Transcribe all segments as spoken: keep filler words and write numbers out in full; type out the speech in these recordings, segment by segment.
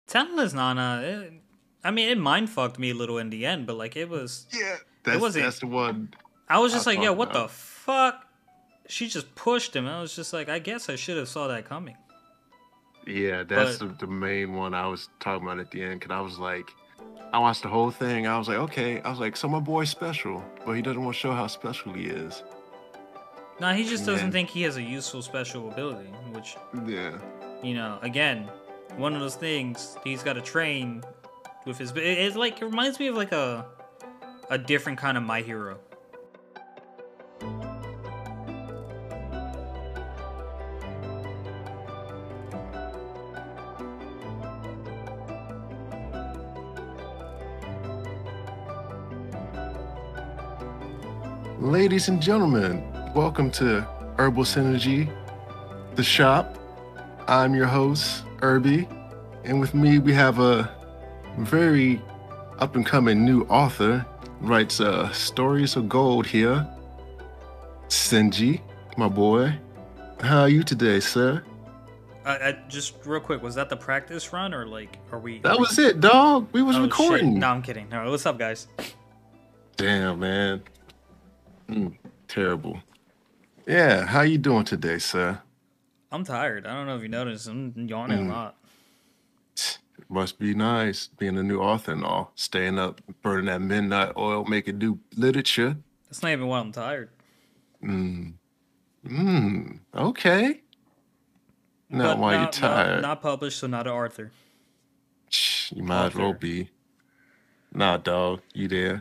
Talentless Nana. It, I mean, it mind fucked me a little in the end, but like it was, Yeah, it that's wasn't. that's the one I was I just was like, yo, talking what about. the fuck? She just pushed him. I was just like, I guess I should have saw that coming. Yeah, that's But the, the main one I was talking about at the end. Cause I was like, I watched the whole thing. I was like, okay. I was like, so my boy's special, but he doesn't want to show how special he is. nah, he just And doesn't then, think he has a useful special ability. Which, yeah, you know, again, one of those things he's got to train with his. It, it like it reminds me of like a a different kind of My Hero. ladies and gentlemen, welcome to Herbal Synergy, the shop. I'm your host, Irby, and with me we have a very up and coming new author. Writes uh, stories of gold here. Senji, my boy. How are you today, sir? I, I just real quick, was that the practice run or like are we? Are That we? was it, dog. We was Oh shit! recording. No, I'm kidding. All right, what's up, guys? Damn, man. Mm, terrible. Yeah, how you doing today, sir? I'm tired. I don't know if you noticed. I'm yawning a Mm, lot. must be nice being a new author and all. Staying up, burning that midnight oil, making new literature. That's not even why I'm tired. Mm, mm, okay. Not But while you're not not tired. not published, so not an Arthur. You might as well Author. be. Nah, dog, you there?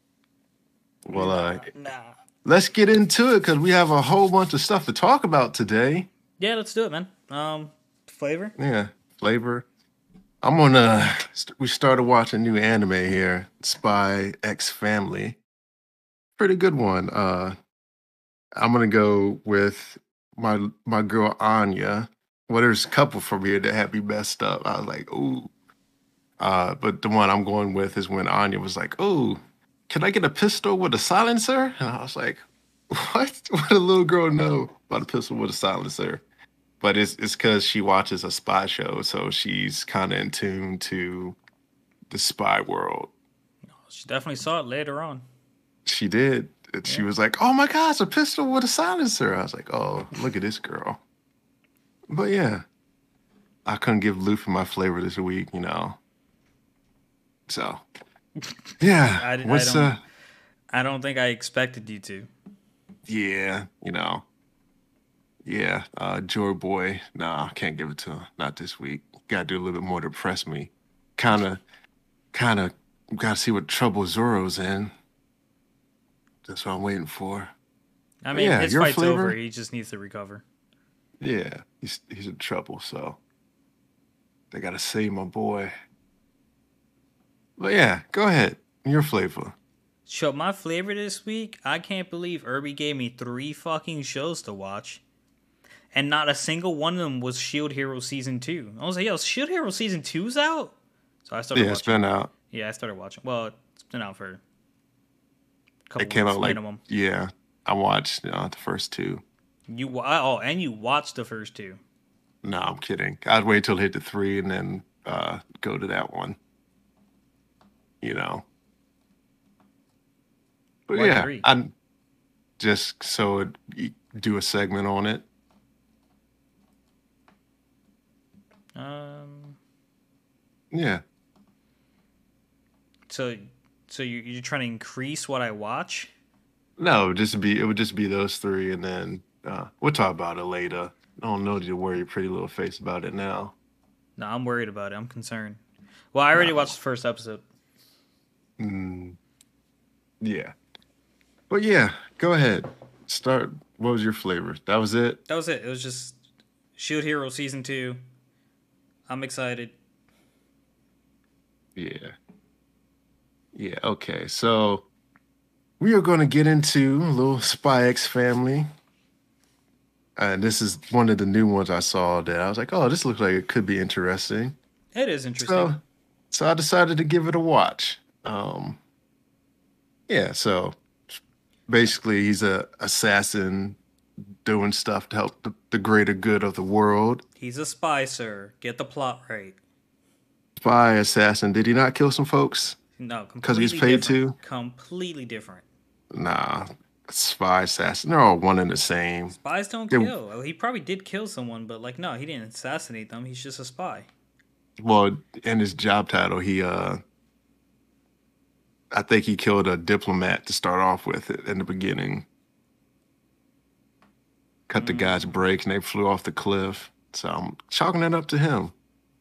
Well, uh, Nah, nah. let's get into it because we have a whole bunch of stuff to talk about today. Yeah, let's do it, man. Um, flavor. Yeah, flavor. I'm gonna. We started watching new anime here, Spy X Family. Pretty good one. Uh, I'm gonna go with my my girl Anya. Well, there's a couple from here that had me messed up. I was like, ooh. Uh, but the one I'm going with is when Anya was like, ooh, can I get a pistol with a silencer? And I was like, what? What did a little girl know about a pistol with a silencer? But it's it's because she watches a spy show, so she's kind of in tune to the spy world. She definitely saw it later on. She did. And she Yeah. was like, "Oh my gosh, a pistol with a silencer!" I was like, "Oh, look at this girl." But yeah, I couldn't give Luffy my flavor this week, you know. So yeah, I, I what's don't uh, I don't think I expected you to. yeah, you know, yeah, uh, Joy Boy. Nah, can't give it to him. Not this week. Got to do a little bit more to impress me. Kind of, kind of, got to see what trouble Zoro's in. That's what I'm waiting for. I But mean, yeah, his your fight's over. flavor? He just needs to recover. Yeah, he's he's in trouble, so they gotta save my boy. But yeah, go ahead. Your flavor. So my flavor this week, I can't believe Irby gave me three fucking shows to watch. And not a single one of them was Shield Hero Season two. I was like, yo, Shield Hero Season two's out? So I started Yeah, it's watching been it. out. Yeah, I started watching. Well, it's been out for a It couple came weeks out like minimum. yeah. I watched uh, the first two. You wa- oh, and you watched the first two. No, I'm kidding. I'd wait till it hit the three and then uh go to that one. You know. But Why yeah, three? I just so it, you do a segment on it. Um, Yeah. so so you you're trying to increase what I watch? No, it would just be it would just be those three, and then uh, we'll talk about it later. I don't know to worry your pretty little face about it now. No, I'm worried about it. I'm concerned. Well, I already No. watched the first episode. Mm, yeah. But yeah, go ahead. Start. What was your flavor? That was it? That was it. It was just Shield Hero Season two. I'm excited. Yeah. Yeah. Okay. So we are going to get into a little Spy X Family. And this is one of the new ones I saw that I was like, oh, this looks like it could be interesting. It is interesting. So, so I decided to give it a watch. Um, yeah. So basically, he's a assassin doing stuff to help the, the greater good of the world. He's a spy, sir. Get the plot right. spy assassin. Did he not kill some folks No, because he was completely paid different. to? Completely different. Nah, spy assassin. They're all one and the same. Spies don't They, kill. Oh, he probably did kill someone, but like, no, he didn't assassinate them. He's just a spy. well, in his job title, he uh, I think he killed a diplomat to start off with it in the beginning. Cut the guy's Mm, brakes and they flew off the cliff. So I'm chalking that up to him.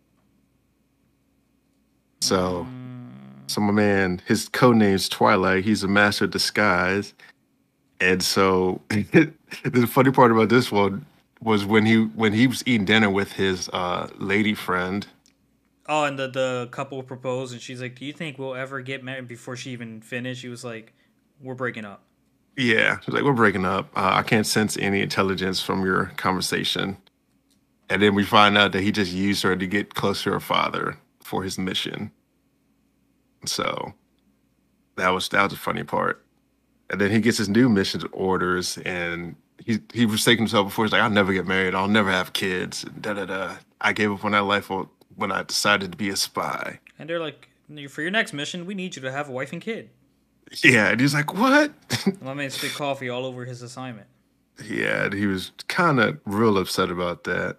So, mm. so my man, his code name's Twilight. He's a master of disguise. And so the funny part about this one was when he when he was eating dinner with his uh lady friend. Oh, and the the couple proposed, and she's like, "Do you think we'll ever get married?" Before she even finished, he was like, "We're breaking up." Yeah, she's like, we're breaking up. Uh, I can't sense any intelligence from your conversation. And then we find out that he just used her to get close to her father for his mission. So that was that was the funny part. And then he gets his new mission orders, and he he was taking himself before. He's like, "I'll never get married. I'll never have kids." And da da da. I gave up on that life when I decided to be a spy. And they're like, "For your next mission, we need you to have a wife and kid." Yeah, and he's like, "What?" My man spit coffee all over his assignment. Yeah, and he was kind of real upset about that.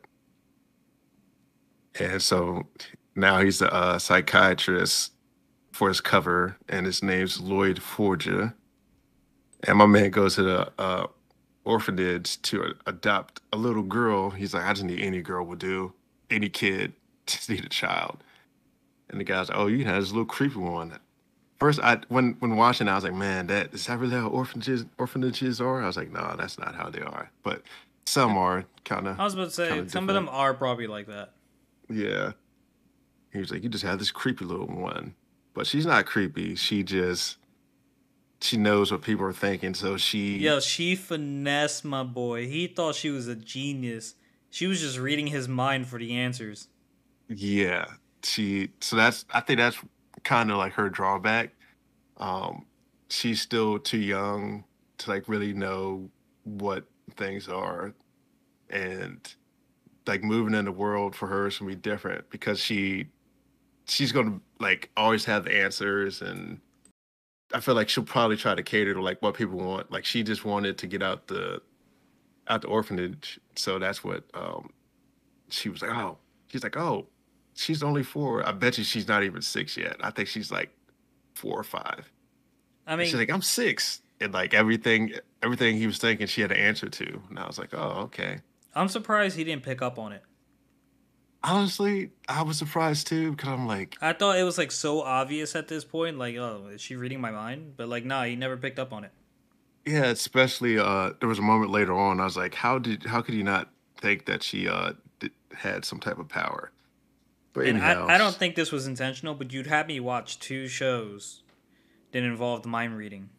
And so now he's a uh, psychiatrist for his cover, and his name's Lloyd Forger. And my man goes to the uh, orphanage to a- adopt a little girl. He's like, I just need any girl will do, any kid, just need a child. And the guy's like, oh, you have this little creepy one. First, I when when watching, I was like, man, that is that really how orphanages orphanages are? I was like, no, that's not how they are. But some are kind of I was about to kind say of some of them different. are probably like that. Yeah. He was like, you just have this creepy little one. But she's not creepy. She just she knows what people are thinking. So she Yo, she finessed my boy. He thought she was a genius. She was just reading his mind for the answers. yeah. She so that's I think that's kind of like her drawback. Um she's still too young to like really know what things are, and like moving in the world for her is gonna be different because she she's gonna like always have the answers, and I feel like she'll probably try to cater to like what people want. Like she just wanted to get out the out the orphanage, so that's what um she was like. Oh, she's like, oh, she's only four. I bet you she's not even six yet. I think she's like four or five. I And she's mean, like, I'm six, and like everything everything he was thinking, she had an answer to. And I was like, oh, okay. I'm surprised he didn't pick up on it. Honestly, I was surprised too because I'm like, I thought it was like so obvious at this point, like, oh, is she reading my mind? But like, nah, he never picked up on it. yeah, especially uh there was a moment later on I was like, how did how could you not think that she uh d- had some type of power? But And I, anyhow, I don't think this was intentional, but you'd have me watch two shows that involved mind reading.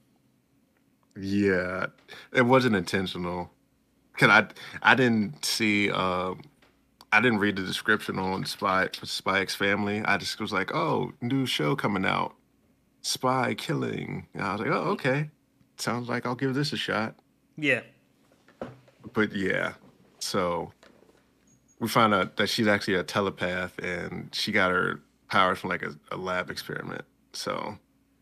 yeah, it wasn't intentional. Cause I I didn't see um I didn't read the description on Spy Spy X Family. I just was like, oh, new show coming out, spy killing. And I was like, oh, okay, sounds like I'll give this a shot. Yeah. But yeah, so we found out that she's actually a telepath, and she got her powers from like a, a lab experiment. So,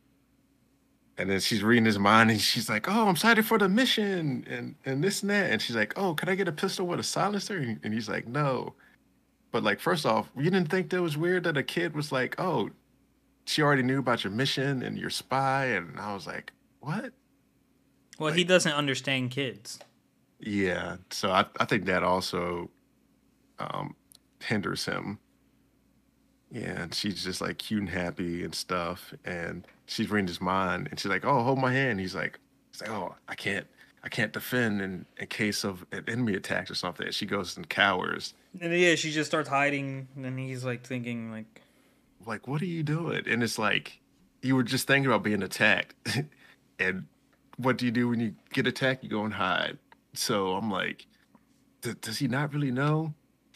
and then she's reading his mind, and she's like, "Oh, I'm excited for the mission, and and this and that." And she's like, "Oh, can I get a pistol with a silencer?" And he's like, "No." But like, first off, you didn't think that was weird that a kid was like, "Oh, she already knew about your mission and your spy," and I was like, "What?" Well, he Like, doesn't understand kids. yeah. So I I think that also um, hinders him. Yeah, and she's just like cute and happy and stuff. And she's reading his mind, and she's like, "Oh, hold my hand." He's like, "He's like, oh, I can't, I can't defend in in case of an enemy attacks or something." And she goes and cowers. And yeah, she just starts hiding, and he's like thinking, like, Like, what are you doing? And it's like, you were just thinking about being attacked, and what do you do when you get attacked? You go and hide. So I'm like, D- does he not really know?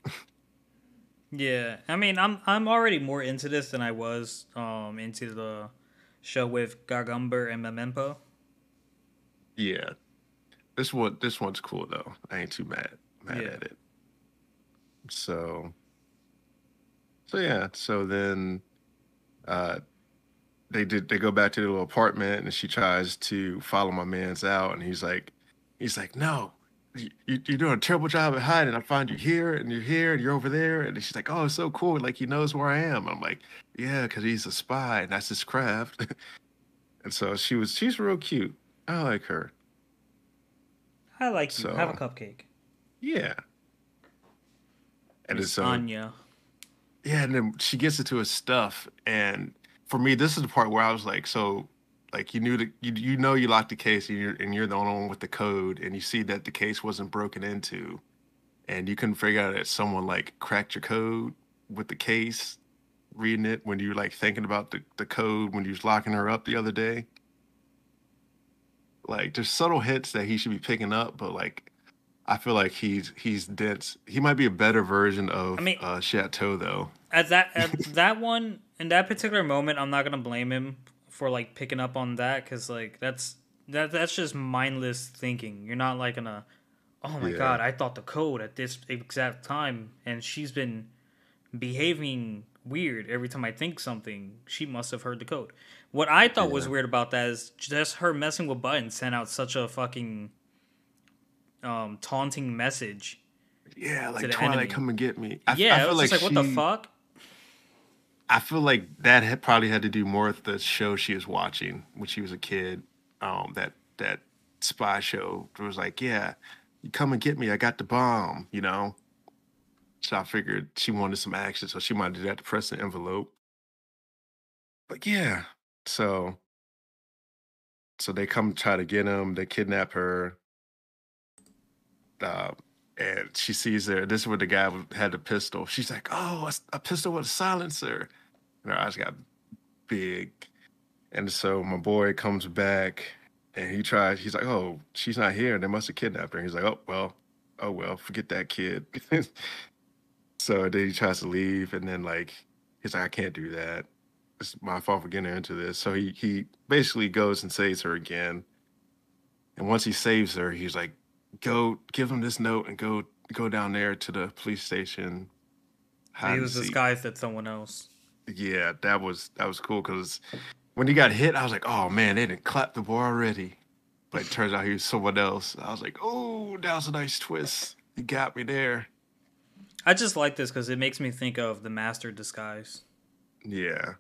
yeah. I mean, I'm I'm already more into this than I was um into the show with Gargumber and Memento. Yeah, this one, this one's cool though. I ain't too mad mad Yeah. at it. So. So yeah, so then uh they did they go back to their little apartment and she tries to follow my man's out and he's like he's like, no, you, you- you're doing a terrible job at hiding. I find you here and you're here and you're over there. And she's like, oh, it's so cool. Like he knows where I am. I'm like, yeah, because he's a spy and that's his craft. And so she was she's real cute. I like her. I like you. Have a So cupcake. yeah. And then Miss so Anya. yeah, and then she gets into his stuff, and for me, this is the part where I was like, so, like, you knew that you you know you locked the case, and you're and you're the only one with the code, and you see that the case wasn't broken into, and you couldn't figure out that someone like cracked your code with the case, reading it when you were like thinking about the the code when you was locking her up the other day. Like, there's subtle hints that he should be picking up, but like, I feel like he's he's dense. He might be a better version I of mean, uh Chateau though. at that at that one in that particular moment, I'm not gonna blame him for like picking up on that because like that's that that's just mindless thinking. You're not like gonna, oh my Yeah, god, I thought the code at this exact time, and she's been behaving weird every time I think something. She must have heard the code. What I thought was yeah. weird about that is just her messing with buttons sent out such a fucking um taunting message Yeah, to like the Twilight, enemy. come and get me. I, f- I Yeah, it feel was like just like, what the she, fuck? I feel like that had probably had to do more with the show she was watching when she was a kid. Um, that that spy show. It was like, yeah, you come and get me. I got the bomb. You know. So I figured she wanted some action, so she might do that to press the envelope. But yeah, so so they come try to get him. They kidnap her. Uh, and she sees there. This is where the guy w- had the pistol. She's like, "Oh, a, s- a pistol with a silencer." And her eyes got big. And so my boy comes back and he tries, he's like, oh, she's not here. They must have kidnapped her. And he's like, oh, well, oh, well, forget that kid. So then he tries to leave. And then, like, he's like, I can't do that. It's my fault for getting her into this. So he, he basically goes and saves her again. And once he saves her, he's like, go give him this note and go go down there to the police station, So he hide and was seek. disguised as someone else. Yeah, that was that was cool because when he got hit, I was like, oh man, they didn't clap the boy already. But it turns out he was someone else. I was like, oh, that was a nice twist. You got me there. I just like this because it makes me think of the master disguise. Yeah.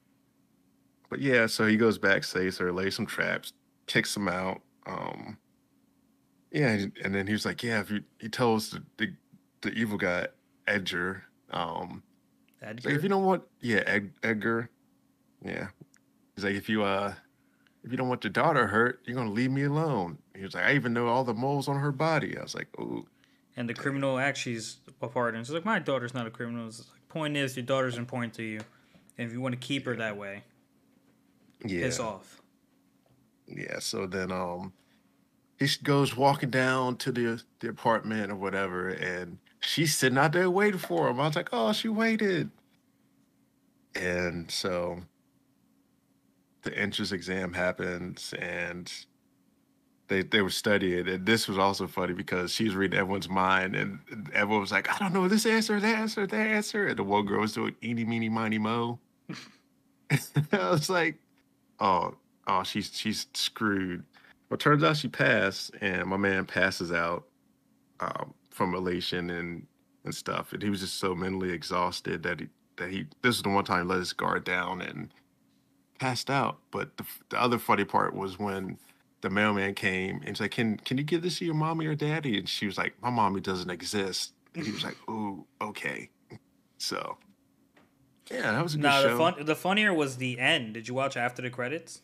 But yeah, so he goes back, saves her, lays some traps, kicks him out. Um, yeah, and, and then he was like, yeah, if you, he tells the, the the evil guy, Edgar, um, he's like, if you Edgar? don't want, yeah, Ed, Edgar, yeah. He's like, if you uh if you don't want your daughter hurt, you're gonna leave me alone. He was like, I even know all the moles on her body. I was like, oh, And the dang. criminal actually is a part. And she's like, my daughter's not a criminal. It's like, point is, your daughter's important to you. And if you want to keep her that way, piss Yeah, off. yeah. So then, um, he s- goes walking down to the the apartment or whatever, and she's sitting out there waiting for him. I was like, oh, she waited. And so the entrance exam happens, and they they were studying. And this was also funny because she's reading everyone's mind, and everyone was like, I don't know this answer, that answer, that answer. And the one girl was doing eeny, meeny, miny, mo. I was like, oh, oh, she's she's screwed. Well, turns out she passed, and my man passes out um, from elation and and stuff, and he was just so mentally exhausted that he that he this is the one time he let his guard down and passed out. But the the other funny part was when the mailman came and he's like, "Can can you give this to your mommy or daddy?" And she was like, "My mommy doesn't exist." And he was like, "Ooh, okay." So yeah, that was a good Now the show. fun, the funnier was the end. Did you watch after the credits,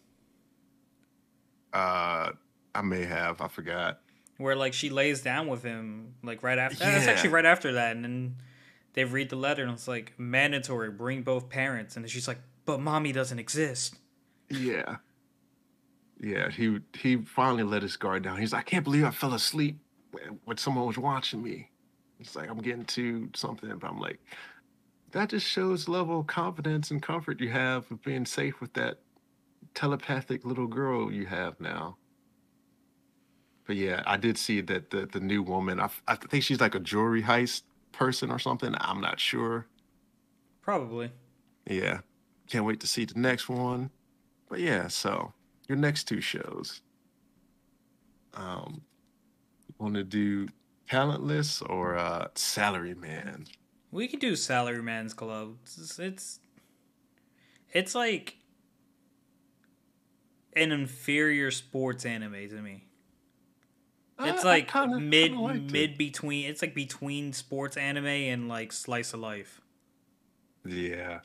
Uh, I may have, I forgot. where like she lays down with him, like right after? That's actually Yeah, right after that, and then they read the letter, and it's like mandatory, bring both parents, and she's like, but mommy doesn't exist. yeah. Yeah, he he finally let his guard down. He's like, I can't believe I fell asleep when, when someone was watching me. It's like I'm getting to something, but I'm like, that just shows the level of confidence and comfort you have of being safe with that telepathic little girl you have now. But yeah, I did see that the the new woman. I, f- I think she's like a jewelry heist person or something. I'm not sure. Probably. Yeah. Can't wait to see the next one. But yeah, so your next two shows. Um, want to do Talentless or uh Salaryman? We could do Salaryman's Club. It's it's, it's like an inferior sports anime to me. It's I, I like kind of kind mid of liked it. mid between. It's like between sports anime and like slice of life. Yeah,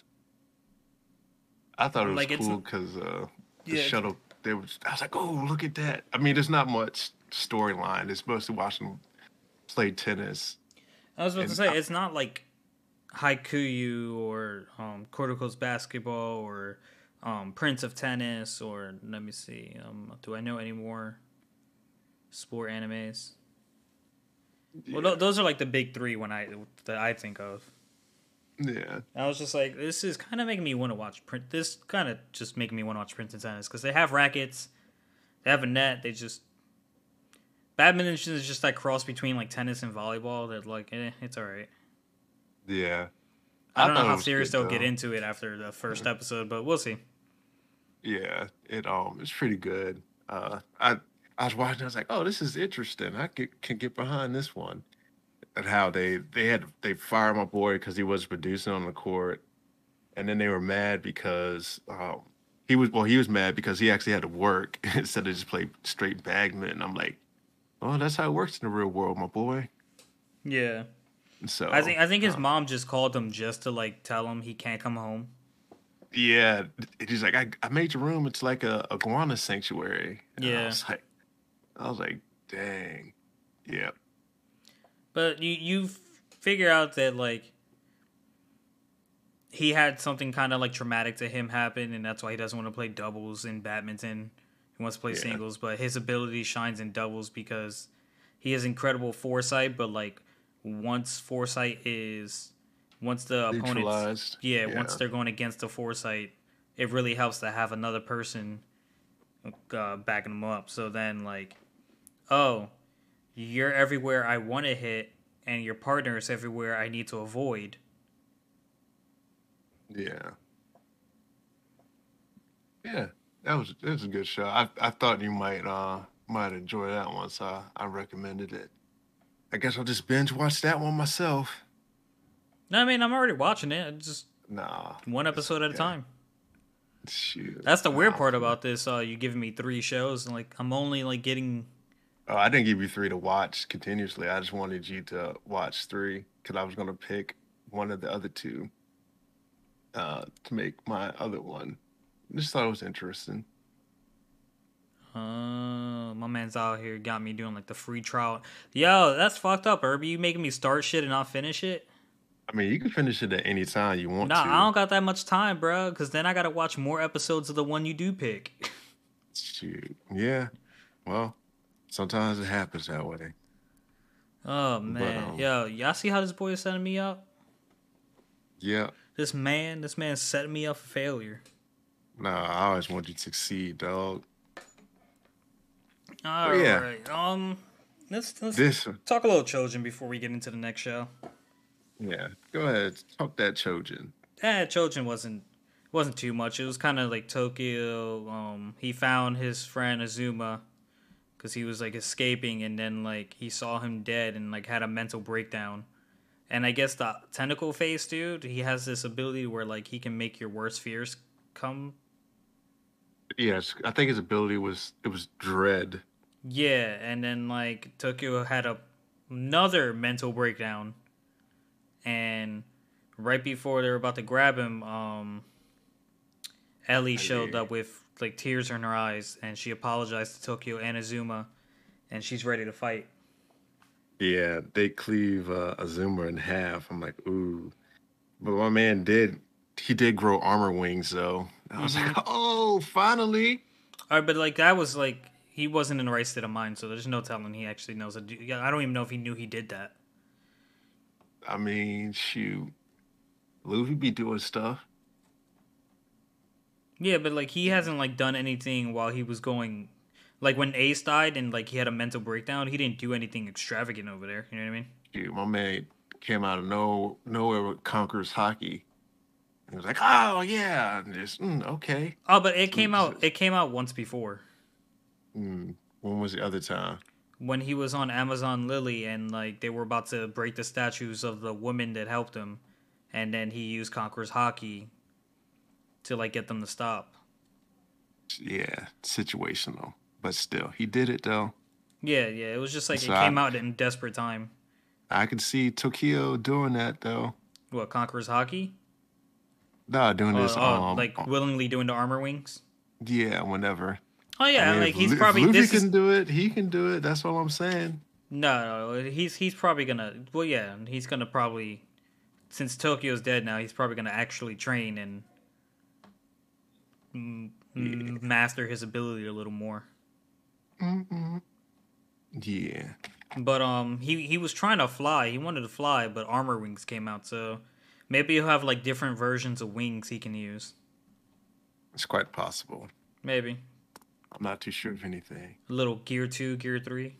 I thought it I'm was like it's cool because uh, the yeah. It's, shuttle. They was. I was like, oh, look at that. I mean, there's not much storyline. It's mostly watching them play tennis, I was about to and say I, it's not like Haikuyu or um, Kodoko's Basketball or um, Prince of Tennis or let me see. Um, do I know any more sport animes? Well, yeah, th- those are like the big three when I that I think of. yeah, I was just like, this is kind of making me want to watch print. This kind of just making me want to watch Prince of Tennis because they have rackets, they have a net. They just badminton is just that cross between like tennis and volleyball. That like, eh, it's all right. yeah. I I don't know thought it how was serious good they'll get though. into it after the first Uh, episode, but we'll see. Yeah, it um, it's pretty good. Uh, I I was watching. I was like, oh, this is interesting. I get, can get behind this one. And how they they had they fired my boy because he was producing on the court, and then they were mad because um, he was well he was mad because he actually had to work instead of just play straight badminton. I'm like, oh, that's how it works in the real world, my boy. Yeah, And I so think I think his uh, mom just called him just to like tell him he can't come home. yeah, he's like, I, I made your room. It's like a iguana sanctuary, and I Yeah, was like, I was like, dang, yeah, but you you figure out that like he had something kind of like traumatic to him happen, and that's why he doesn't want to play doubles in badminton. He wants to play yeah, singles, but his ability shines in doubles because he has incredible foresight. But like once foresight is, once the opponents, neutralized, yeah, once yeah, they're going against the foresight, it really helps to have another person uh, backing them up. So then like, oh, you're everywhere I want to hit, and your partner is everywhere I need to avoid. yeah. Yeah, that was that was a good show. I I thought you might uh might enjoy that one, so I, I recommended it. I guess I'll just binge watch that one myself. No, I mean I'm already watching it. Just Nah, one it's episode at a okay. time. Shoot, That's the weird nah. part about this. Uh, you giving me three shows, and like I'm only like getting. Oh, I didn't give you three to watch continuously. I just wanted you to watch three because I was gonna pick one of the other two uh to make my other one. Just thought it was interesting. Uh, my man's out here got me doing like the free trial. Yo, that's fucked up, Herbie. You making me start shit and not finish it? I mean, you can finish it at any time you want Nah, I to. don't got that much time, bro. Because then I gotta watch more episodes of the one you do pick. Shoot, yeah. Well, sometimes it happens that way. Oh But man, um, yo, y'all see how this boy is setting me up? yeah. This man, this man setting me up for failure. Nah, I always want you to succeed, dog. But All yeah, right, um, let's let's this, talk a little Chojin before we get into the next show. yeah, go ahead, talk that Trojan. Eh, Chojin wasn't wasn't too much. It was kind of like Tokyo. Um, he found his friend Azuma because he was like escaping, and then like he saw him dead and like had a mental breakdown. And I guess the tentacle face dude, he has this ability where like he can make your worst fears come. Yes, I think his ability was it was dread. Yeah, and then like Tokyo had a another mental breakdown, and right before they were about to grab him, um, Ellie showed Ali. up with like tears in her eyes, and she apologized to Tokyo and Azuma, and she's ready to fight. Yeah, they cleave uh, Azuma in half. I'm like, ooh, but my man did he did grow armor wings though. I was like, Mm-hmm. oh, finally. All right, but like that was like he wasn't in the right state of mind, so there's no telling he actually knows. That, yeah, I don't even know if he knew he did that. I mean, shoot, Luffy be doing stuff. Yeah, but like he hasn't like done anything while he was going. Like when Ace died and like he had a mental breakdown, he didn't do anything extravagant over there. You know what I mean? Shoot, my man came out of no nowhere with Conqueror's hockey. He was like, "Oh yeah," and just mm, okay. Oh, but it So, came so, out. It came out once before mm, when was the other time? when he was on Amazon Lily, and like they were about to break the statues of the women that helped him, and then he used Conqueror's Hockey to like get them to stop. Yeah, situational, but still, he did it though. Yeah, yeah. It was just like So it I came out in desperate time. I could see Tokyo doing that though. What Conqueror's Hockey? Nah, doing Uh, this oh, um, like uh, willingly doing the armor wings. yeah, whenever. Oh I yeah, mean, if, like he's Lu- if probably Luffy this is can do it, he can do it. That's all I'm saying. no, no, he's he's probably gonna. Well, yeah, he's gonna probably since Tokyo's dead now, he's probably gonna actually train and mm, Yeah. mm, master his ability a little more. Mm-mm. Yeah. But um, he he was trying to fly. He wanted to fly, but armor wings came out, so maybe he'll have like different versions of wings he can use. It's quite possible. Maybe I'm not too sure of anything. a little gear two, gear three.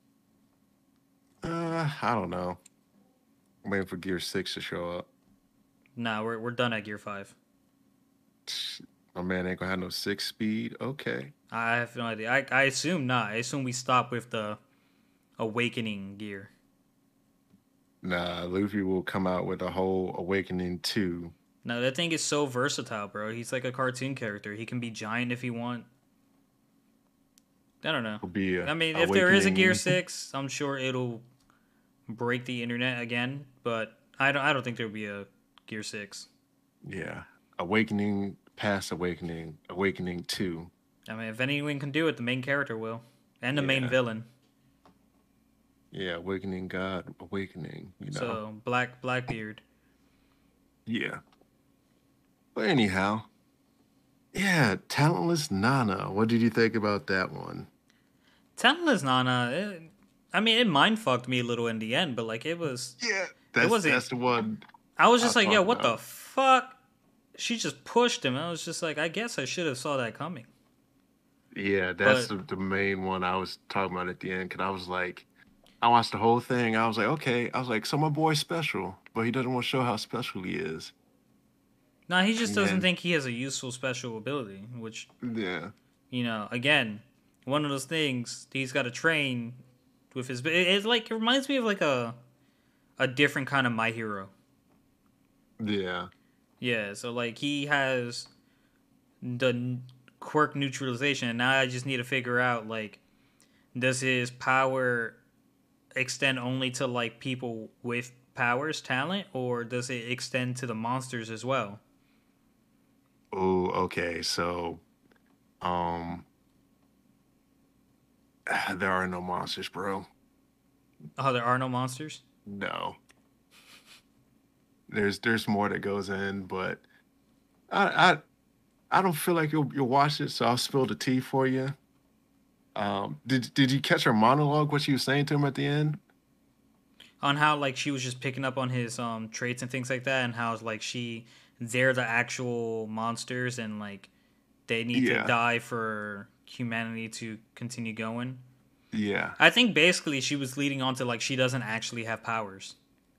Uh, I don't know. I'm waiting for Gear Six to show up. Nah, we're we're done at gear five. My man ain't gonna have no six speed. Okay. I have no idea. I I assume not. I assume we stop with the awakening gear. Nah, Luffy will come out with a whole Awakening two. No, that thing is so versatile, bro. He's like a cartoon character. He can be giant if he want. I don't know. Will be I a mean, if there is a Gear Awakening. Six, I'm sure it'll break the internet again. But I don't. I don't think there'll be a Gear Six. Yeah. Awakening, past Awakening, Awakening two. I mean, if anyone can do it, the main character will, and the main Yeah. villain. Yeah. Awakening God, Awakening, you know. So Black Blackbeard. Yeah. But anyhow, yeah, Talentless Nana. What did you think about that one? Talentless Nana. It, I mean, it mind fucked me a little in the end, but like it was. Yeah. It That's wasn't. that's the one I was I just like, yo, talk what the about. fuck? She just pushed him. I was just like, I guess I should have saw that coming. Yeah, that's But the, the main one I was talking about at the end. Cause I was like, I watched the whole thing. I was like, okay. I was like, so my boy's special, but he doesn't want to show how special he is. no, he just And doesn't then, think he has a useful special ability, which, yeah, you know, again, one of those things he's got to train with his. It, it like it reminds me of like a a different kind of My Hero. yeah, Yeah, so like he has the n- quirk neutralization, and now I just need to figure out like does his power extend only to like people with powers, talent, or does it extend to the monsters as well? oh, okay. So, um, there are no monsters, bro. Oh, there are no monsters. No, there's there's more that goes in, but I I I don't feel like you'll you'll watch it, so I'll spill the tea for you. Um, did did you catch her monologue? What she was saying to him at the end? On how like she was just picking up on his um traits and things like that, and how like she they're the actual monsters, and like they need to Yeah, die for humanity to continue going. yeah, I think basically she was leading on to like she doesn't actually have powers.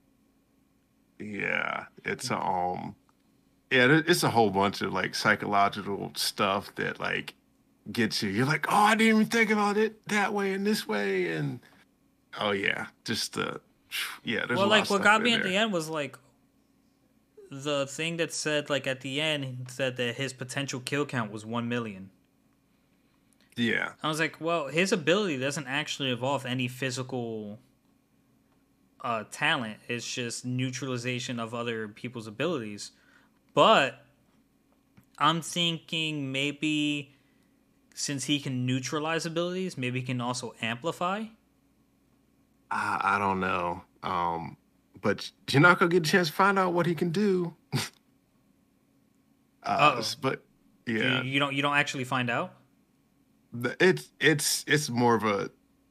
yeah. It's um. Yeah, there- it's a whole bunch of like psychological stuff that like gets you. You're like, oh, I didn't even think about it that way and this way, and oh yeah, just uh, yeah. There's a Well, lot of like what stuff got in me at the there. end was like the thing that said like at the end he said that his potential kill count was one million. Yeah, I was like, well, his ability doesn't actually involve any physical uh, talent. It's just neutralization of other people's abilities. But I'm thinking maybe since he can neutralize abilities, maybe he can also amplify. I, I don't know. Um, but you're not gonna get a chance to find out what he can do. Uh Uh, oh. s- but You, yeah, you don't you don't actually find out. the- it's it's it's more of a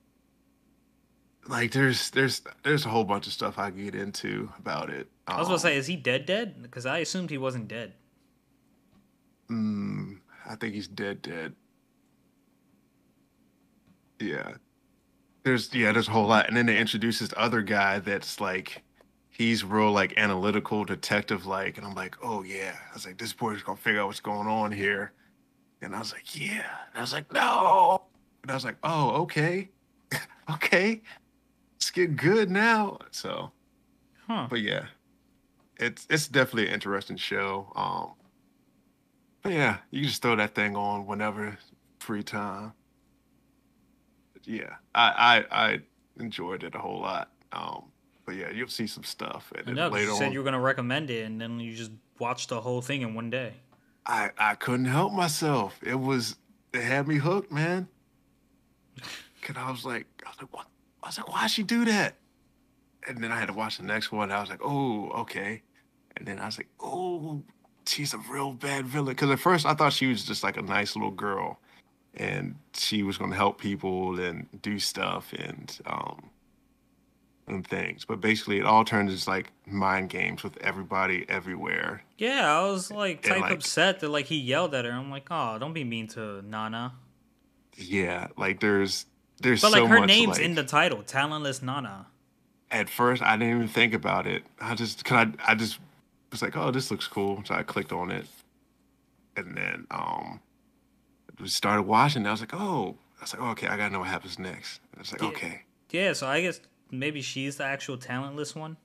like there's there's there's a whole bunch of stuff I can get into about it. I was about to say, Um, is he dead dead? Because I assumed he wasn't dead. mm, I think he's dead dead. Yeah. There's yeah, there's a whole lot, and then they introduce this other guy that's like he's real like analytical, detective like, and I'm like, oh yeah. I was like, this boy's gonna figure out what's going on here. And I was like, yeah. And I was like, no. And I was like, oh, okay, okay, it's getting good now. So, Huh. but yeah, it's it's definitely an interesting show. Um, but yeah, you can just throw that thing on whenever free time. Yeah, I I, I enjoyed it a whole lot. Um, but yeah, you'll see some stuff, and I then know, because you later said on, you were gonna recommend it, and then you just watched the whole thing in one day. I I couldn't help myself. It was it had me hooked, man. Cause I was like, I was like, what? I was like, why'd she do that? And then I had to watch the next one. I was like, oh, okay. And then I was like, oh, she's a real bad villain. Because at first I thought she was just like a nice little girl, and she was going to help people and do stuff and um and things. But basically, it all turned into like mind games with everybody everywhere. Yeah, I was like And type like, upset that like he yelled at her. I'm like, oh, don't be mean to Nana. yeah, like there's there's But like so her much name's in the like. title, Talentless Nana. At first, I didn't even think about it. I just, cause I, I just was like, oh, this looks cool. So I clicked on it, and then um, we started watching. And I was like, oh, I was like, oh, okay, I gotta know what happens next. And I was like, Yeah, okay, yeah. So I guess maybe she's the actual talentless one.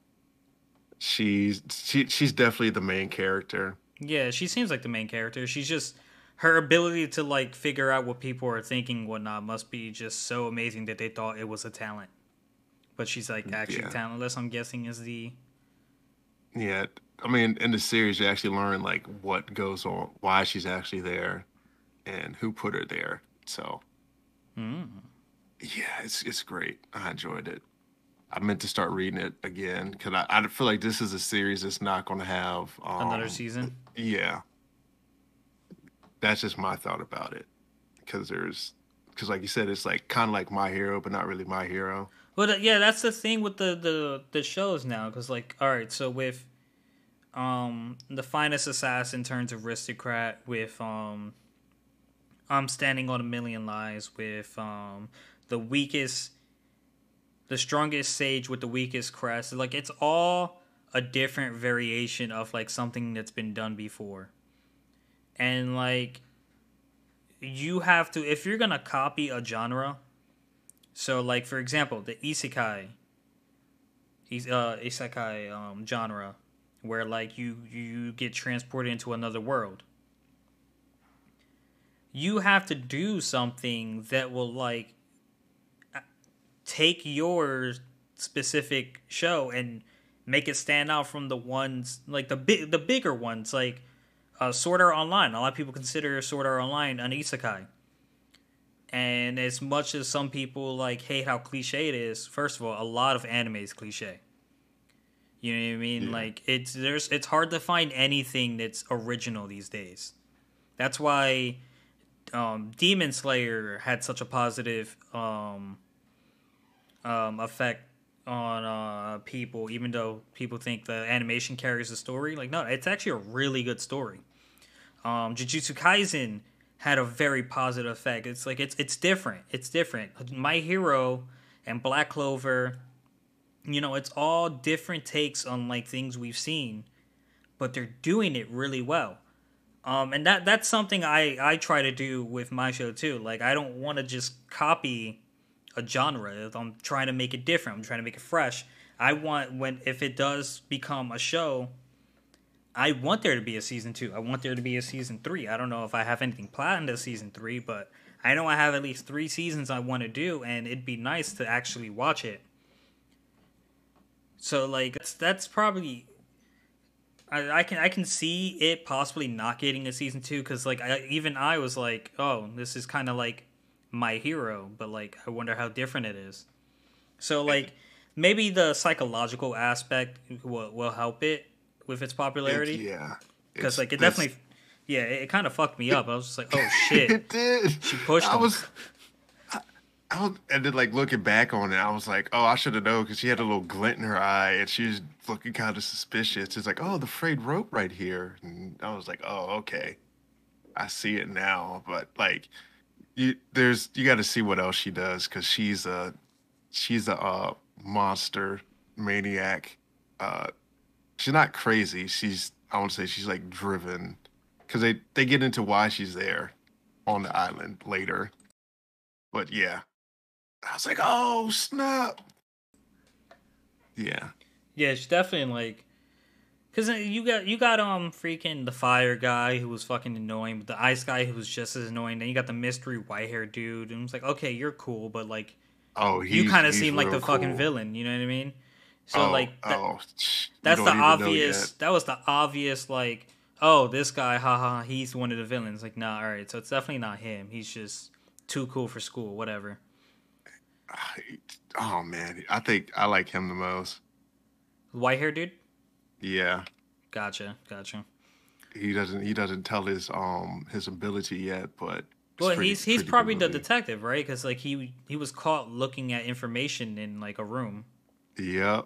she's she, she's definitely the main character. Yeah, she seems like the main character. She's just her ability to like figure out what people are thinking, whatnot, must be just so amazing that they thought it was a talent. But she's like actually Yeah, talentless. I'm guessing is the yeah. I mean, in the series, you actually learn like what goes on, why she's actually there, and who put her there. So mm, yeah, it's it's great. I enjoyed it. I meant to start reading it again because I, I feel like this is a series that's not going to have. another Um, season. yeah, that's just my thought about it. Because there's, because like you said, it's like kind of like My Hero, but not really My Hero. But uh, yeah, that's the thing with the the the shows now. Because like, all right, so with um the finest assassin turns aristocrat, with um I'm standing on a million lies, with um the weakest, the strongest sage with the weakest crest. Like it's all a different variation of like something that's been done before. And like you have to, if you're gonna copy a genre, so like for example the isekai is- uh isekai um genre, where like you you get transported into another world, you have to do something that will like take your specific show and make it stand out from the ones like the big the bigger ones, like uh, Sword Art Online. A lot of people consider Sword Art Online an isekai, and as much as some people like hate how cliche it is, first of all, a lot of anime is cliche. You know what I mean? Yeah, Like it's there's it's hard to find anything that's original these days. That's why um, Demon Slayer had such a positive um, um, effect on uh, people, even though people think the animation carries the story. Like, no, it's actually a really good story. Um, Jujutsu Kaisen had a very positive effect. It's like it's it's different. It's different. My Hero and Black Clover, you know, it's all different takes on like things we've seen, but they're doing it really well. Um, and that that's something I I try to do with my show too. Like, I don't want to just copy a genre. I'm trying to make it different. I'm trying to make it fresh. I want, when if it does become a show, I want there to be a season two. I want there to be a season three. I don't know if I have anything planned as season three, but I know I have at least three seasons I want to do, and it'd be nice to actually watch it. So like that's that's probably, I, I can I can see it possibly not getting a season two, because like I, even I was like, oh, this is kind of like My Hero, but like I wonder how different it is. So like maybe the psychological aspect will will help it with its it's popularity, yeah, because it's like it that's definitely, yeah, it, it kind of fucked me it, up. I was just like, oh shit, it did. she pushed I him. was I was, and then like looking back on it, I was like, oh, I should have known because she had a little glint in her eye and she was looking kind of suspicious. It's like, oh, the frayed rope right here. And I was like, oh, okay, I see it now. But like, you there's you got to see what else she does because she's a she's a uh, monster maniac. uh, she's not crazy. She's I want to say she's like driven because they they get into why she's there on the island later. But yeah, I was like, oh snap. Yeah. Yeah, she's definitely like, cause you got you got um freaking the fire guy who was fucking annoying, but the ice guy who was just as annoying. Then you got the mystery white hair dude, and it's like, okay, you're cool, but like Oh, you he's kind of he's seem like real the fucking cool. villain. You know what I mean? So Oh, like that oh, you that's the don't even know yet. obvious. That was the obvious like, oh, this guy, haha, he's one of the villains. Like, nah, all right, so it's definitely not him. He's just too cool for school, whatever. I- Oh man, I think I like him the most. White hair dude. Yeah, Gotcha, gotcha. he doesn't he doesn't tell his um his ability yet, but it's Well, pretty he's he's pretty good probably the movie. detective, right? Because like he he was caught looking at information in like a room. Yep,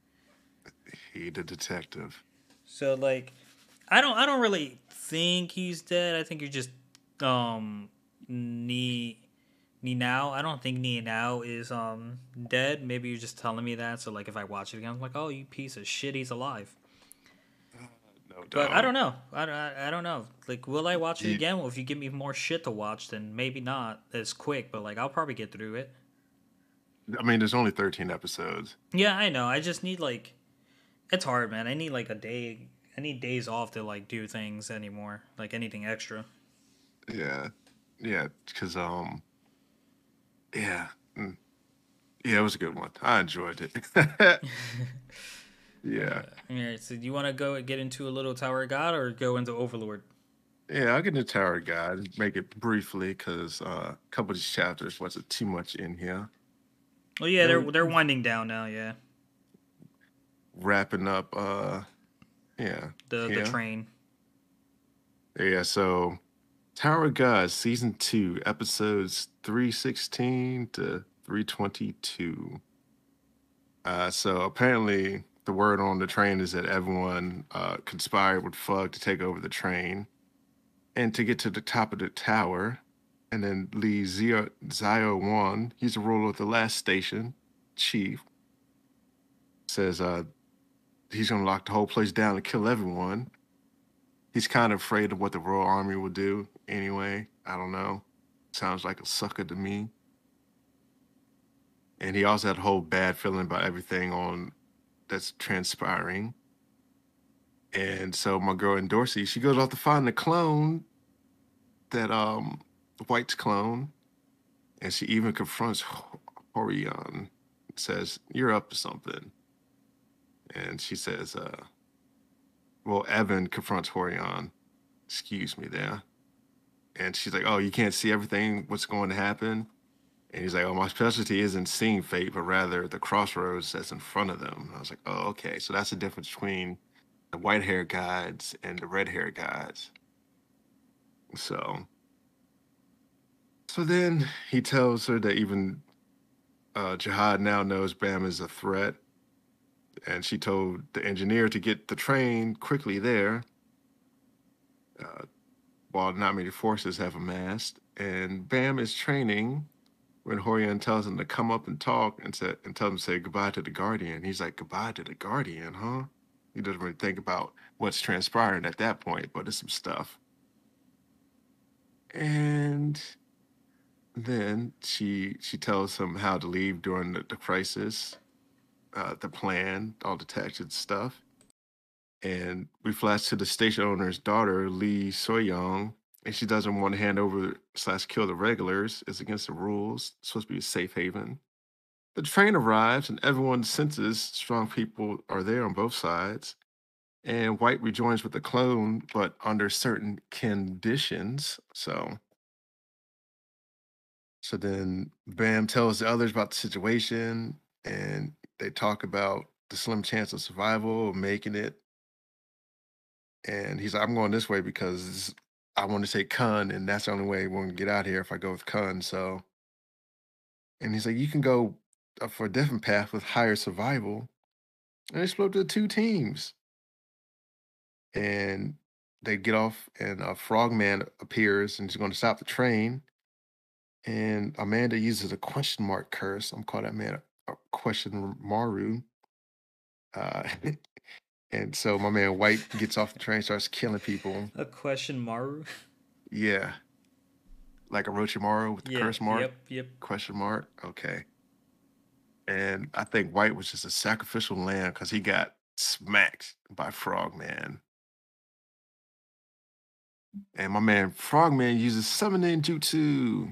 he the detective. So like, I don't I don't really think he's dead. I think you're just um Ni Ni now. I don't think Ni now is um dead. Maybe you're just telling me that. So like, if I watch it again, I'm like, oh, you piece of shit, he's alive. No But I doubt. don't know. I, I, I don't know. Like, will I watch it He, again? Well, if you give me more shit to watch, then maybe not as quick. But like, I'll probably get through it. I mean, there's only thirteen episodes. Yeah, I know. I just need like it's hard, man. I need like a day. I need days off to like do things anymore, like anything extra. Yeah, yeah, because um, yeah, mm, yeah, it was a good one. I enjoyed it. Uh, Yeah, all right. So, do you want to go get into a little Tower of God or go into Overlord? yeah. I'll get into Tower Guide. Make it briefly because uh, a couple of these chapters wasn't too much in here. Oh yeah, Then they're we they're winding down now. Yeah, wrapping up. Uh, yeah, the the here. train. Yeah. So Tower of God, season two, episodes three sixteen to three twenty two. Uh, so apparently, the word on the train is that everyone uh, conspired with Fug to take over the train and to get to the top of the tower. And then Lee Zio, Zio One, he's the ruler of the last station, chief, says uh, he's going to lock the whole place down and kill everyone. He's kind of afraid of what the Royal Army will do anyway. I don't know. Sounds like a sucker to me. And he also had a whole bad feeling about everything on that's transpiring. And so my girl in Dorsey, she goes off to find the clone that um White's clone, and she even confronts Horion, says, "You're up to something." And she says, uh, well, Evan confronts Horion, excuse me there. And she's like, "Oh, you can't see everything, what's going to happen?" And he's like, "Oh, my specialty isn't seeing fate, but rather the crossroads that's in front of them." And I was like, "Oh, okay. So that's the difference between the white hair guides and the red hair guides." So So then he tells her that even uh, Jihad now knows Bam is a threat, and she told the engineer to get the train quickly there, uh, while not many forces have amassed. And Bam is training when Horian tells him to come up and talk and, say, and tell him to say goodbye to the Guardian. He's like, goodbye to the Guardian, huh? He doesn't really think about what's transpiring at that point, but it's some stuff. And then she she tells him how to leave during the, the crisis, uh, the plan, all the tactics stuff. And we flash to the station owner's daughter, Lee Soyoung, and she doesn't want to hand over slash kill the regulars. It's against the rules. It's supposed to be a safe haven. The train arrives, and everyone senses strong people are there on both sides. And White rejoins with the clone, but under certain conditions. So, so then Bam tells the others about the situation, and they talk about the slim chance of survival, of making it. And he's like, I'm going this way because I want to say Kun, and that's the only way we're going to get out here if I go with Kun. So, and he's like, you can go uh, for a different path with higher survival. And they split up to two teams. And they get off, and a frogman appears and he's going to stop the train. And Amanda uses a question mark curse. I'm calling that man a question Maru. Uh, and so my man White gets off the train, starts killing people. A question, Maru. Yeah, like Orochimaru with the Yeah. curse mark, Yep. Yep. question mark. Okay. And I think White was just a sacrificial lamb because he got smacked by Frogman. And my man Frogman uses summoning jutsu,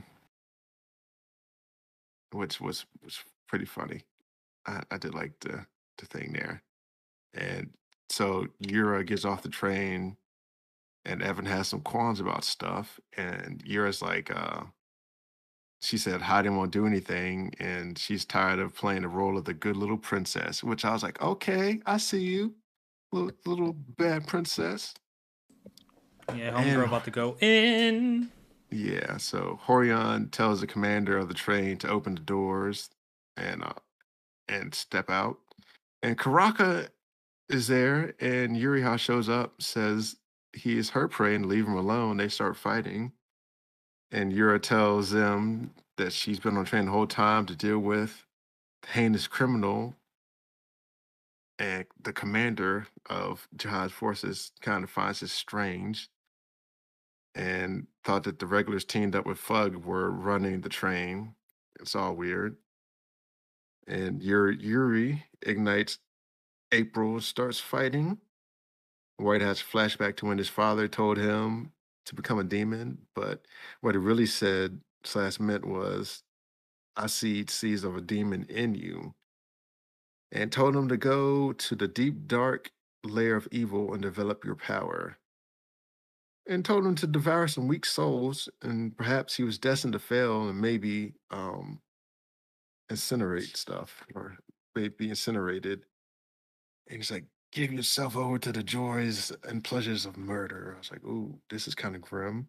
which was was pretty funny. I, I did like the the thing there. And so Yura gets off the train, and Evan has some qualms about stuff. And Yura's like, uh, she said, "I didn't want to do anything," and she's tired of playing the role of the good little princess. Which I was like, "Okay, I see you, little little bad princess." Yeah, homegirl And about to go in. yeah, so Horion tells the commander of the train to open the doors and uh, and step out. And Karaka is there, and Yuriha shows up, says he is her prey and leave him alone. They start fighting, and Yura tells them that she's been on train the whole time to deal with the heinous criminal. And the commander of Jihad's forces kind of finds this strange and thought that the regulars teamed up with Fug were running the train. It's all weird. And Yuri, Yuri ignites April, starts fighting. White has a flashback to when his father told him to become a demon, but what he really said slash meant was, "I see seeds of a demon in you," and told him to go to the deep dark layer of evil and develop your power. And told him to devour some weak souls, and perhaps he was destined to fail and maybe um, incinerate stuff or maybe incinerated. And he's like, "Give yourself over to the joys and pleasures of murder." I was like, "Ooh, this is kind of grim."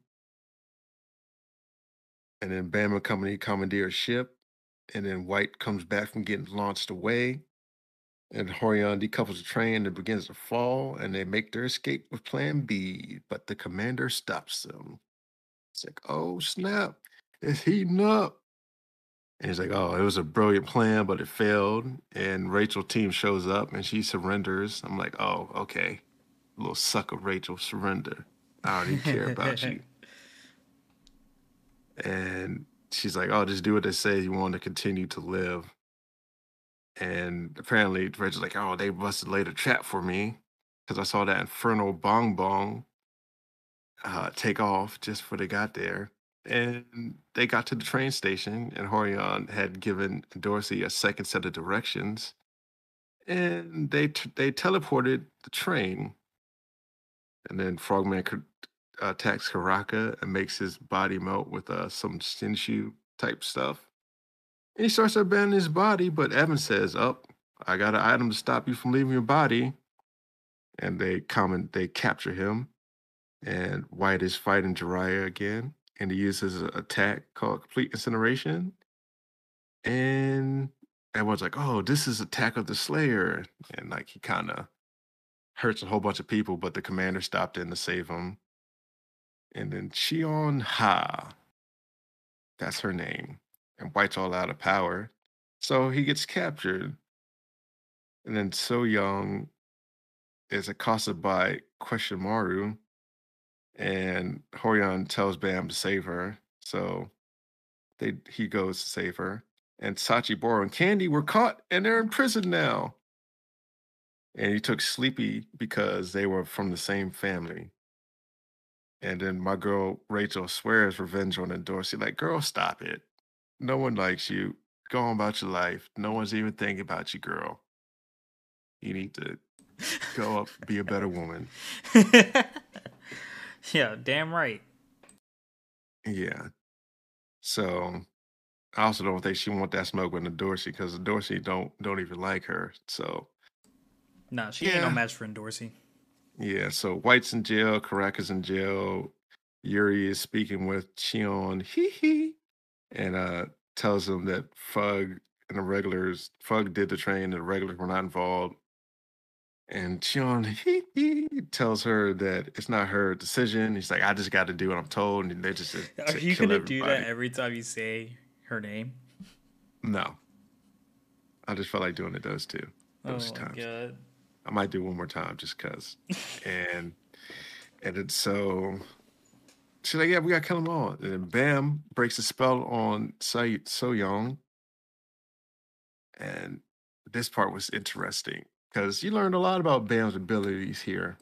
And then Bama Company commandeer a ship, and then White comes back from getting launched away, and Horion decouples the train and begins to fall, and they make their escape with Plan B, but the commander stops them. It's like, "Oh snap, it's heating up." And he's like, "Oh, it was a brilliant plan, but it failed." And Rachel's team shows up and she surrenders. I'm like, "Oh, okay. Little sucker Rachel, surrender. I don't even care about you." And she's like, "Oh, just do what they say. You want to continue to live." And apparently, Rachel's like, "Oh, they must have laid a trap for me because I saw that infernal bong bong uh, take off just before they got there." And they got to the train station, and Horion had given Dorsey a second set of directions, and they t- they teleported the train. And then Frogman could uh, attacks Karaka and makes his body melt with uh, some Shinshu type stuff. And he starts to abandon his body, but Evan says, "Up, I got an item to stop you from leaving your body." And they come and they capture him. And White is fighting Jiraiya again, and he uses an attack called Complete Incineration. And everyone's like, "Oh, this is Attack of the Slayer," and like he kind of hurts a whole bunch of people, but the commander stopped in to save him. And then Cheon Ha, that's her name, and White's all out of power, so he gets captured. And then So Young is accosted by Queshimaru, and Horion tells Bam to save her. So they he goes to save her. And Sachiboro and Candy were caught and they're in prison now. And he took Sleepy because they were from the same family. And then my girl Rachel swears revenge on Dorsey. Like, "Girl, stop it. No one likes you. Go on about your life. No one's even thinking about you, girl. You need to go up, be a better woman." Yeah, damn right. Yeah. So I also don't think she want that smoke with the Dorsey because the Dorsey don't don't even like her. So Nah, she ain't no yeah, match for Dorsey. yeah. So White's in jail, Karaka's in jail. Yuri is speaking with Cheon, hee hee, and uh tells him that Fug and the regulars, Fug did the train, and the regulars were not involved. And Cheon, hee hee, tells her that it's not her decision. He's like, "I just got to do what I'm told," and they just to, Are to you kill gonna do that everybody. every time you say her name? No, I just felt like doing it those two. Oh those my times. god. I might do one more time just cause. And and it's so she's like, yeah, we gotta kill them all. And then Bam breaks the spell on So So Young. And this part was interesting because you learned a lot about Bam's abilities here.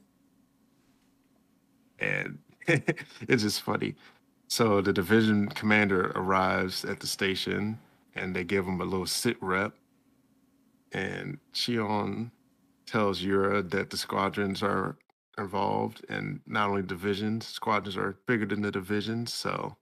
And it's just funny. So the division commander arrives at the station and they give him a little sit rep. And Shion tells Yura that the squadrons are involved and not only divisions, squadrons are bigger than the divisions. So,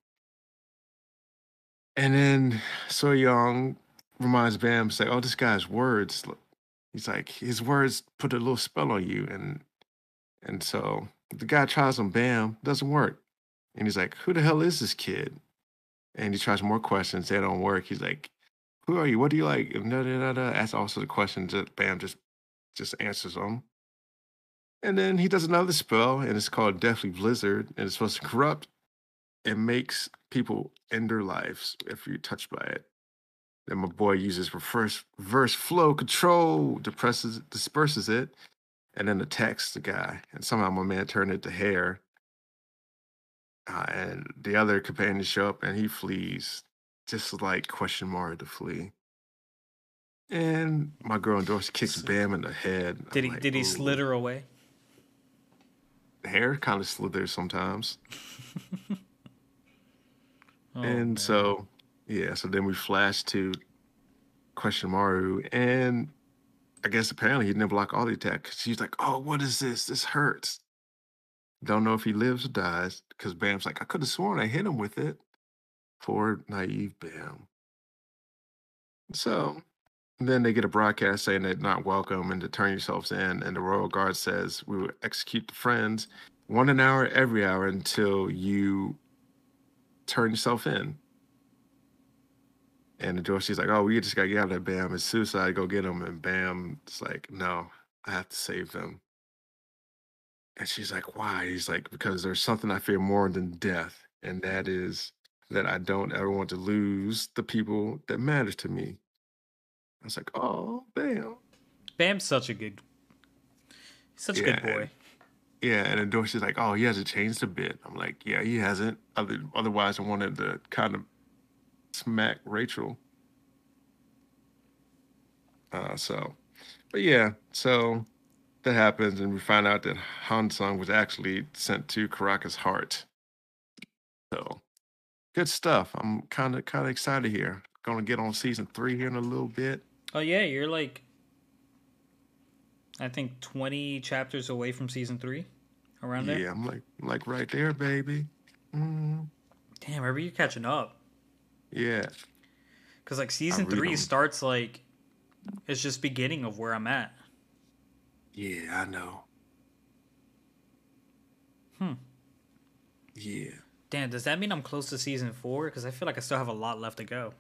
and then So Young reminds Bam, say, oh, this guy's words. He's like, his words put a little spell on you. And and so the guy tries on Bam, doesn't work. And he's like, who the hell is this kid? And he tries more questions. They don't work. He's like, who are you? What do you like? And da, da, da, da. That's also the questions that Bam just just answers them. And then he does another spell, and it's called Deathly Blizzard, and it's supposed to corrupt and makes people end their lives if you're touched by it. Then my boy uses reverse reverse flow control, depresses disperses it, and then attacks the guy. And somehow my man turned into hair. Uh, and the other companions show up, and he flees, just like question Mario to flee. And my girl Dorsey kicks So, Bam in the head. did I'm he like, did he ooh. slither away? The hair kind of slithers sometimes. Oh And man. so, yeah, so then we flash to question Maru, and I guess apparently he didn't block all the attack. She's like, oh, what is this? This hurts. Don't know if he lives or dies because Bam's like, I could have sworn I hit him with it. Poor naive Bam. So then they get a broadcast saying they're not welcome and to turn yourselves in. And the Royal Guard says, we will execute the friends one an hour every hour until you turn yourself in. And the Dorothy's like, oh, we just got to get out of there, Bam. It's suicide. Go get him. And Bam, it's like, no, I have to save them. And she's like, why? He's like, because there's something I fear more than death. And that is that I don't ever want to lose the people that matter to me. I was like, oh, Bam. Bam's such a good such a Yeah. good And boy. yeah. And then Dorothy's like, oh, he hasn't changed a bit. I'm like, yeah, he hasn't. Other, otherwise, I wanted to kind of smack Rachel. Uh, so, but yeah, so that happens, and we find out that Hansung was actually sent to Caracas Heart. So good stuff. I'm kind of kind of excited here. Gonna get on season three here in a little bit. Oh yeah, you're like I think twenty chapters away from season three, around there. Yeah, I'm like I'm like right there, baby. Mm, Damn, maybe you're catching up. yeah, Cause like I season read three them. starts like it's just beginning of where I'm at. Yeah, I know. Hmm. Yeah, Damn, does that mean I'm close to season four? Because I feel like I still have a lot left to go.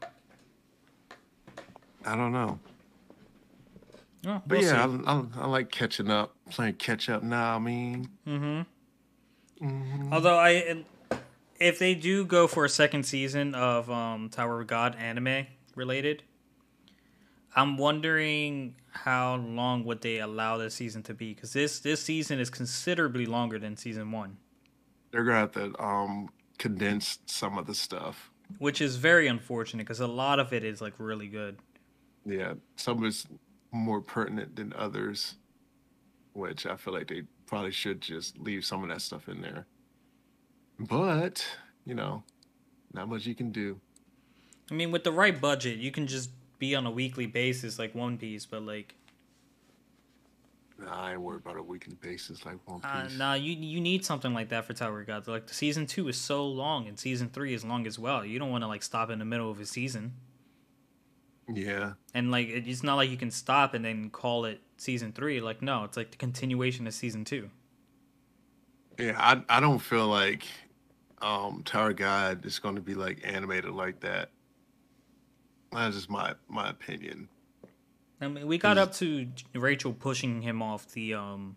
I don't know, Oh, but we'll yeah, see. I, I, I like catching up, playing catch up now. I mean, Mm-hmm. hmm Although I, if they do go for a second season of um, Tower of God anime related, I'm wondering how long would they allow this season to be? Because this this season is considerably longer than season one, they're gonna have to um condense some of the stuff. which is very unfortunate because a lot of it is like really good. Yeah, some is more pertinent than others, which I feel like they probably should just leave some of that stuff in there. But, you know, not much you can do. I mean, with the right budget, you can just be on a weekly basis like One Piece, but like, Nah, I ain't worried about a weekly basis like One uh, Piece. nah, you you need something like that for Tower of God. Like, the season two is so long, and season three is long as well. You don't want to like stop in the middle of a season, Yeah. and like it's not like you can stop and then call it season three. Like, no, it's like the continuation of season two. Yeah, I I don't feel like um Tower God is gonna be like animated like that. That's just my my opinion. I mean, we got 'Cause up to Rachel pushing him off the um.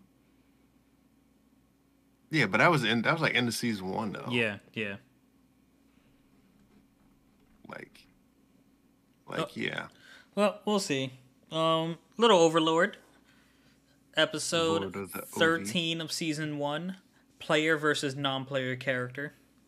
yeah, but that was in that was like in the season one though. Yeah, yeah. Like Uh, like yeah. well, we'll see. Um, Little Overlord, episode Lord of the O V. thirteen of season one, player versus non-player character.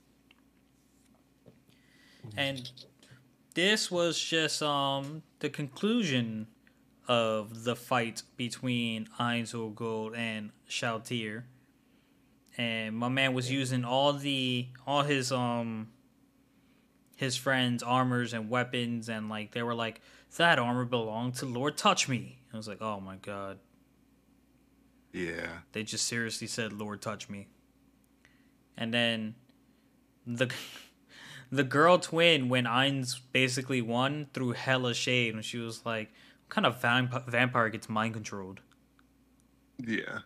And this was just um the conclusion of the fight between Einzelgold and Shoutier. And my man was using all the all his um his friends' armors and weapons, and like they were like, that armor belonged to Lord Touch Me. I was like, oh my god. Yeah. They just seriously said Lord Touch Me. And then the the girl twin, when Ainz basically won, threw hella shade when she was like, what kind of vamp- vampire gets mind controlled? Yeah.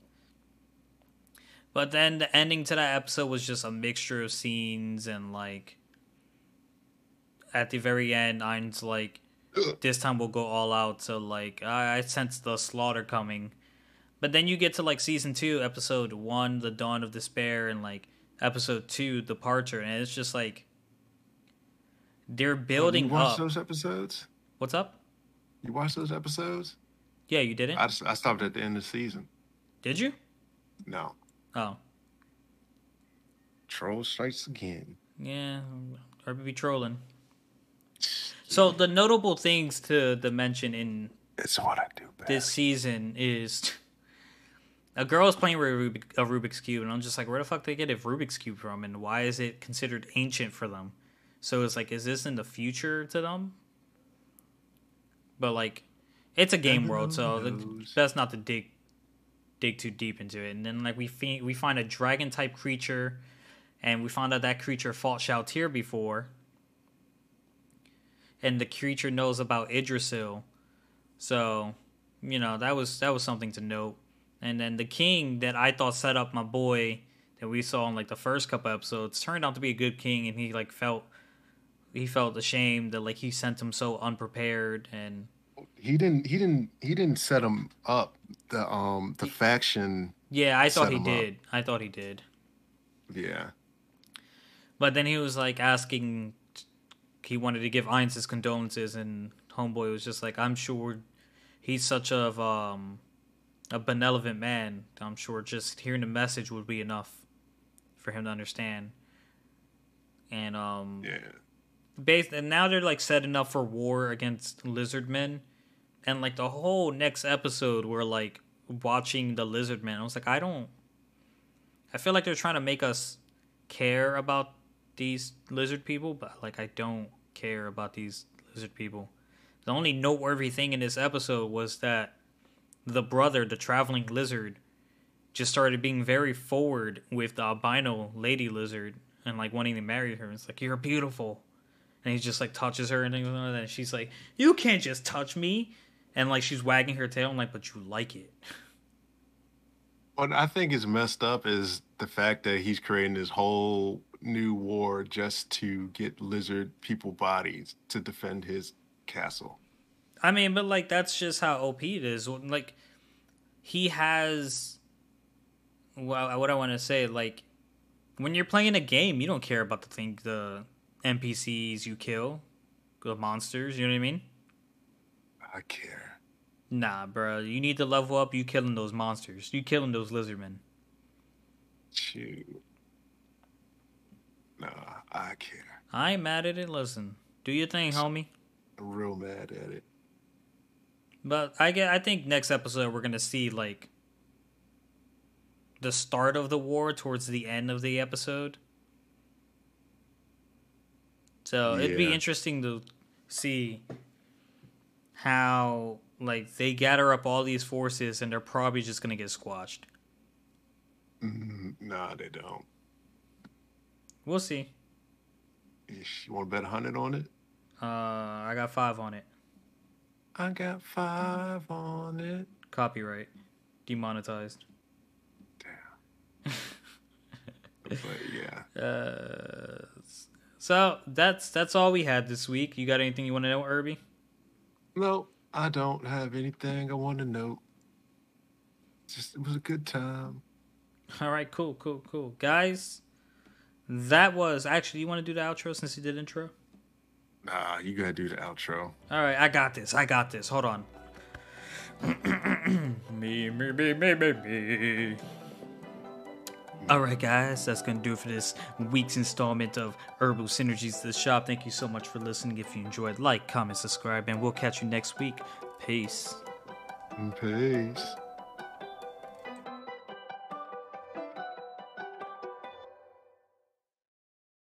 But then the ending to that episode was just a mixture of scenes, and like at the very end, Ainz like, this time we'll go all out. So like I, I sense the slaughter coming. But then you get to like season two, episode one, The Dawn of Despair, and like episode two, Departure, and it's just like they're building you watched up. those episodes? What's up? You watched those episodes? Yeah, you didn't? I, just, I stopped at the end of the season. Did you? No. Oh. Troll strikes again. Yeah, or be trolling. So the notable things to, to mention in It's what I do best. this season is a girl is playing with a, Rubik, a Rubik's Cube, and I'm just like, where the fuck they get a Rubik's Cube from, and why is it considered ancient for them? So it's like, is this in the future to them? But like, it's a game world, so it's best not to dig dig too deep into it. And then like we fi- we find a dragon type creature, and we found out that creature fought Shoutier before, and the creature knows about Yggdrasil, so you know that was that was something to note. And then the king that I thought set up my boy that we saw in like the first couple episodes turned out to be a good king, and he like felt he felt ashamed that like he sent him so unprepared. And he didn't he didn't he didn't set him up. The um the faction yeah, I thought set he him did. up. I thought he did. Yeah. But then he was like asking, he wanted to give Ainz his condolences, and Homeboy was just like, I'm sure he's such a um a benevolent man. I'm sure just hearing the message would be enough for him to understand. And um Yeah. based and now they're like setting up for war against lizard men, and like the whole next episode we're like watching the lizard men. I was like, I don't I feel like they're trying to make us care about these lizard people, but like I don't care about these lizard people. The only noteworthy thing in this episode was that the brother, the traveling lizard, just started being very forward with the albino lady lizard and like wanting to marry her. It's like, you're beautiful. And he just like touches her, and things like that. And she's like, you can't just touch me. And like she's wagging her tail. I'm like, but you like it. What I think is messed up is the fact that he's creating this whole new war just to get lizard people bodies to defend his castle. I mean, but like that's just how O P it is. Like he has, well, what I want to say, like when you're playing a game, you don't care about the thing, the N P Cs you kill, the monsters. You know what I mean? I care. Nah, bro. You need to level up. You killing those monsters. You killing those lizardmen. Shoot. Nah, I care. I ain't mad at it. Listen, do your thing, homie. I'm real mad at it. But I get. I think next episode we're gonna see like the start of the war towards the end of the episode. So it'd be Yeah. interesting to see how like they gather up all these forces, and they're probably just gonna get squashed. Mm, nah, they don't. We'll see. Ish, you want to bet a hundred on it? Uh, I got five on it. I got five on it. Copyright demonetized. Damn. But yeah. Uh, so that's that's all we had this week. You got anything you want to know, Irby? No, I don't have anything I want to note. Just it was a good time. All right, cool, cool, cool, guys. That was actually. You want to do the outro since you did intro? Nah, you gotta do the outro. All right, I got this. I got this. Hold on. me, me, me, me, me, me. Alright guys, that's going to do it for this week's installment of Herbal Synergies to the Shop. Thank you so much for listening. If you enjoyed, like, comment, subscribe, and we'll catch you next week. Peace. Peace.